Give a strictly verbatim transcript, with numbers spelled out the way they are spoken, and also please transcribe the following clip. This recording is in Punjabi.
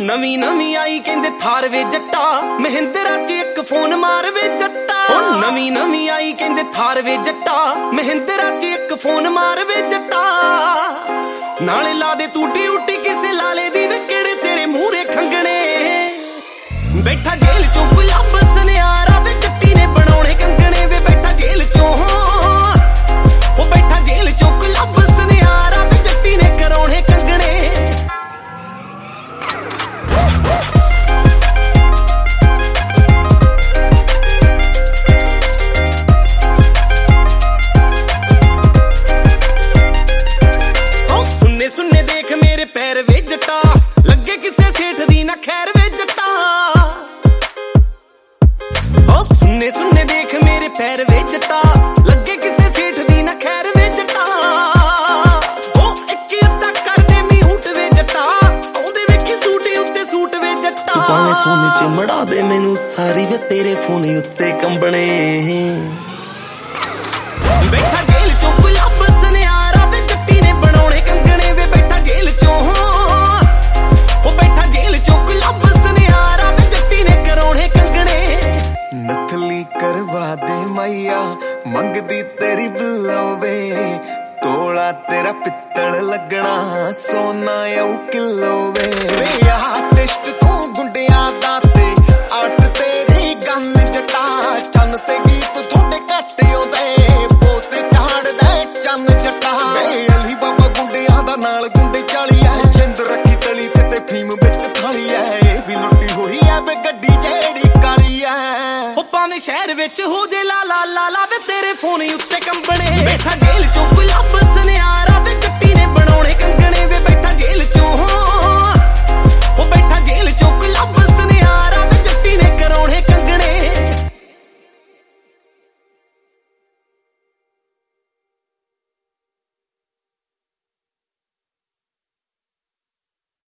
ਨਵੀਂ ਨਵੀਂ ਆਈ ਕਹਿੰਦੇ ਥਾਰ ਵੇ ਜੱਟਾ, ਮਹਿੰਦਰਾ ਚ ਇੱਕ ਫੋਨ ਮਾਰ ਵੇ ਜੱਟਾ। ਉਹ ਨਵੀਂ ਨਵੀਂ ਆਈ ਕਹਿੰਦੇ ਥਾਰ ਵੇ ਜੱਟਾ, ਮਹਿੰਦਰਾ ਚ ਇੱਕ ਫੋਨ ਮਾਰ ਵੇ ਜੱਟਾ। ਨਾਲੇ ਲਾ ਦੇ ਤੂੰ ਡਿਊਟੀ ਕਿਸੇ ਲਾਲੇ ਦੀ ਵੇ, ਕਿਹੜੇ ਤੇਰੇ ਮੂਹਰੇ ਖੰਗਣੇ। ਬੈਠਾ ਜੇਲ੍ਹ ਚੋਂ ਗੁਲਾਬ ਸੁਨਿਆਰਾ ਵੇ, ਜੱਟੀ ਨੇ ਬਣਾਉਣੇ ਕੰਗਣੇ ਵੇ। ਬੈਠਾ ਜੇਲ੍ਹ ਚੋਂ ਉਹ ਬੈਠਾ ਜੇਲ੍ਹ ਚੋਂ ਗੁਲਾਬ ਸੁਨਿਆਰਾ ਵੇ, ਜੱਟੀ ਨੇ ਕਰਾਉਣੇ ਕੰਗਣੇ। ਸੁੰਨੇ ਸੁੰਨੇ ਦੇਖ ਮੇਰੇ ਪੈਰ ਵੇ ਜੱਟਾ, ਲੱਗੇ ਕਿਸੇ ਸੇਠ ਦੀ ਨਾ ਖੈਰ ਵੇ ਜੱਟਾ। ਓ ਸੁੰਨੇ ਸੁੰਨੇ ਦੇਖ ਮੇਰੇ ਪੈਰ ਵੇ ਜੱਟਾ, ਲੱਗੇ ਕਿਸੇ ਸੇਠ ਦੀ ਨਾ ਖੈਰ ਵੇ ਜੱਟਾ। ਓ ਇੱਕ ਅੱਧਾ ਕਰਦੇ ਮੀਹੂਟ ਵੇ ਜੱਟਾ, ਆਉਂਦੇ ਵੇਖੀ ਸੂਟੇ ਉੱਤੇ ਸੂਟ ਵੇ ਜੱਟਾ। ਤੂੰ ਭਾਵੇਂ ਸੋਨੇ ਚ ਮੜਾ ਦੇ ਮੈਨੂੰ ਸਾਰੀ ਵੇ, ਤੇਰੇ ਫੋਨ ਉੱਤੇ ਕੰਬਣੇ। ਬੈਠਾ ਜੇਲ੍ਹ ਚੋਂ ਗੁਲਾਬ ਸੁਨਿਆਰਾ ਵੇ, ਜੱਟੀ ਨੇ ਬਣਾਉਣੇ ਕੰਗਣੇ ਵੇ। ਬੈਠਾ ਜੇਲ੍ਹ ਚੋਂ ਉਹ ਬੈਠਾ ਜੇਲ੍ਹ ਚੋਂ ਗੁਲਾਬ ਸੁਨਿਆਰਾ ਵੇ, ਜੱਟੀ ਨੇ ਕਰਾਉਣੇ ਕੰਗਣੇ। ਨਥਲੀ ਕਰਵਾ ਦੇ ਮਾਈਆ, ਮੰਗਦੀ ਤੇਰੀ ਬੁਲਾਵੇ। ਤੋਲਾ ਤੇਰਾ ਪਿੱਤਲ ਲੱਗਣਾ, ਸੋਨਾ ਆਉ ਕਿਲੋ ਵੇ। ਵੇ ਆਹ ਟਿਸ਼ਟ ਤੂੰ ਗੁੰਡਿਆਂ ਦਾ ਤੇ ਅੱਟ ਤੇਰੀ ਗੰਨ ਜੱਟਾ। ਚੰਨ ਤੇ ਗੀਤ ਥੋੜੇ ਘੱਟ ਆਉਂਦੇ, ਪੋਤ ਝਾੜਦਾ ਚੰਨ ਜੱਟਾ। ਵੇ ਅਲੀ ਬਾਬਾ ਗੁੰਡਿਆਂ ਦਾ ਨਾਲ ਗੁੰਡੇ ਚਾਲੀ ਐ, ਜਿੰਦ ਰੱਖੀ ਤਲੀ ਤੇ ਤੇ ਫੀਮ ਵਿੱਚ ਥਾਲੀ ਐ। ਇਹ ਵੀ ਲੁੱਟੀ ਹੋਈ ਐ ਵੇ ਗੱਡੀ ਜਿਹੜੀ ਕਾਲੀ ਐ। ਉਹ ਭਾਵੇਂ ਸ਼ਹਿਰ ਵਿੱਚ ਹੋ ਜੇ ਲਾ ਲਾ ਲਾ ਲਾ ਵੇ, ਤੇਰੇ ਫੋਨ ਉੱਤੇ ਕੰਬਣੇ। ਬੈਠਾ ਜੇਲ੍ਹ ਚੋਂ